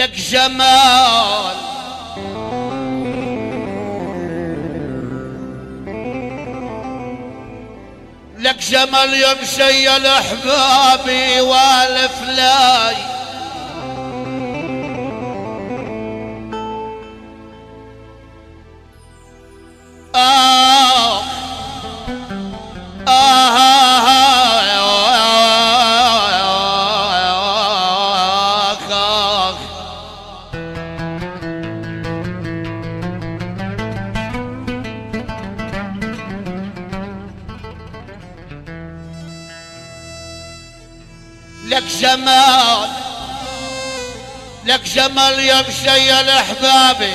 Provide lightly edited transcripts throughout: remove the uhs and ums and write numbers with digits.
لك جمال لك جمال يمشي الاحبابي والفلاي لك جمال لك جمال يمشي الاحبابي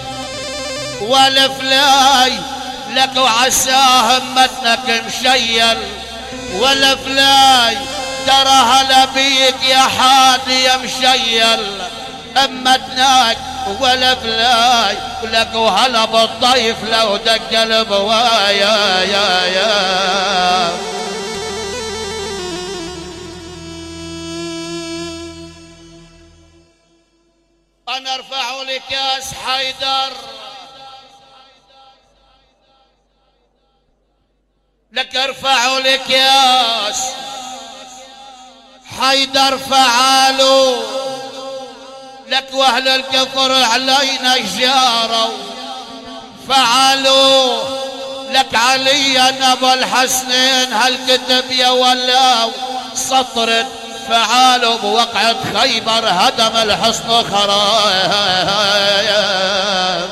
والفلاي لك وعساه همتنك مشيل والفلاي ترى هلا بيك يا حادي يا مشيل همتناك والفلاي لك وهلا بالضيف لو دق البوايا يا انا ارفع لك كاس حيدر لك ارفع لك كاس حيدر فعالوا لك واهل الكفر علينا جاروا فعالوا لك عليا ابو الحسنين هالكتب يا ولاو سطرت فعالوا بوقعة خيبر هدم الحصن خرايا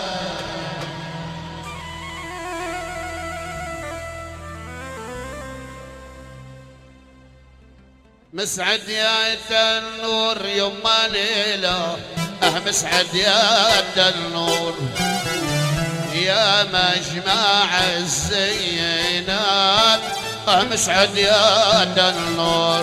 مسعد يا النور يما ليلة مسعد يا النور يا مجمع الزينات مسعد يا النور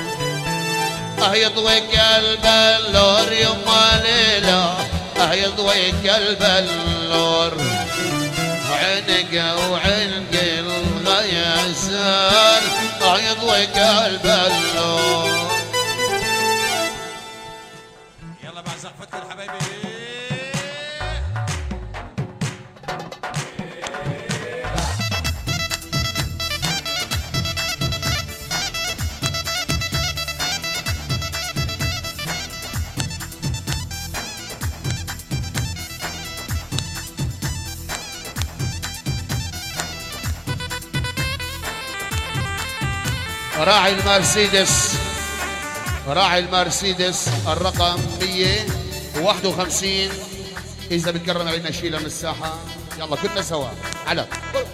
يضوي قلب اللور يما ليلة يضوي قلب اللور عنق وعنق الغيسان يضوي قلب اللور. يلا مع زقفتكم حبايبي راعي المرسيدس راعي المرسيدس الرقم 151 إذا بتكرم علينا شيله من الساحة يلا كلنا سوا على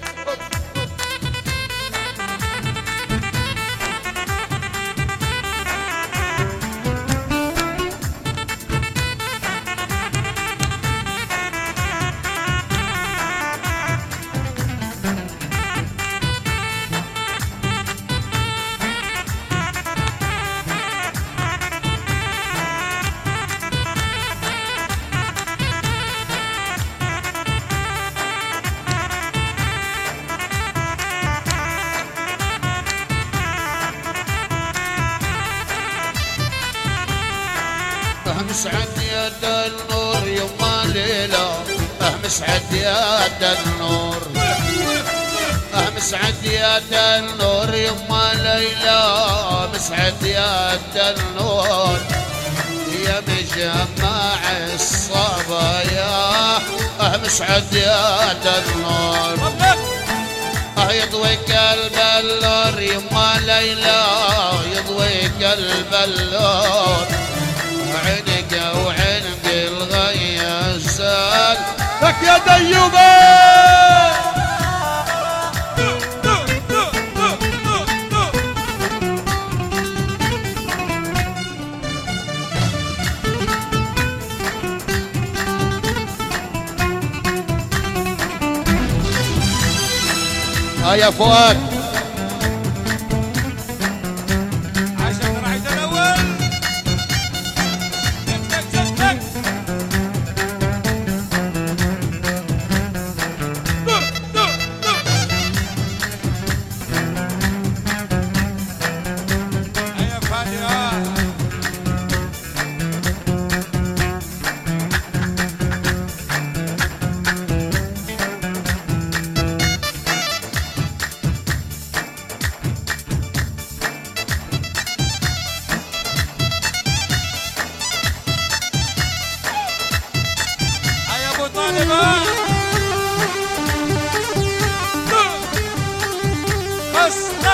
مسعد يد النور يما ليلة مسعد يد النور مسعد يد النور يما ليلة مسعد يد النور يا مجمع الصبايا مسعد يد النور يضوي قلب اللور يما ليلى يضوي قلب اللور عنق وعنق الغيسان لك يا ديوبه يا فؤاد عشان راعي الاول تك السماء بس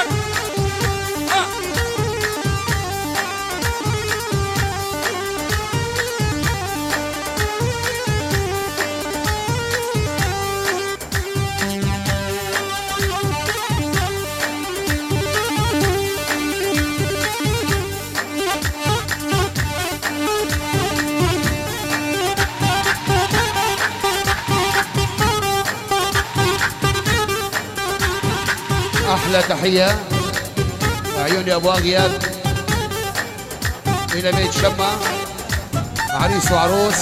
احلى تحيه عيوني ابو اغياب الى بيت شمه عريس وعروس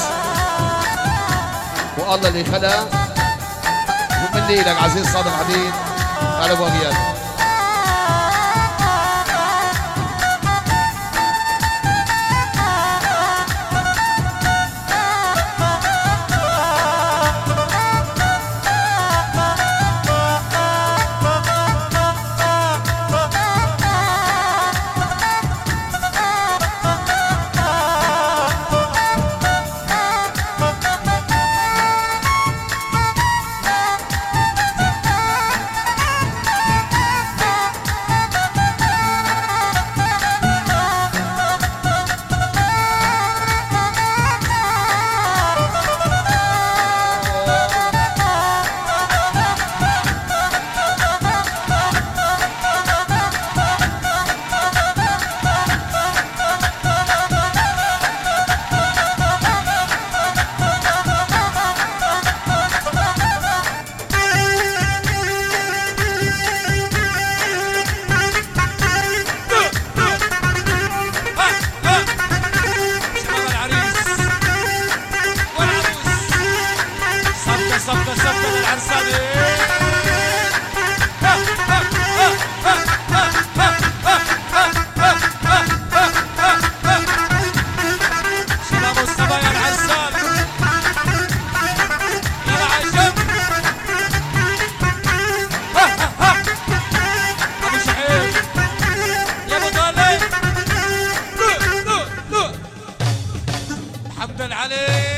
والله اللي خلق ومن ليلك عزيز صادق حديد على ابو اغياب. حمدا عليه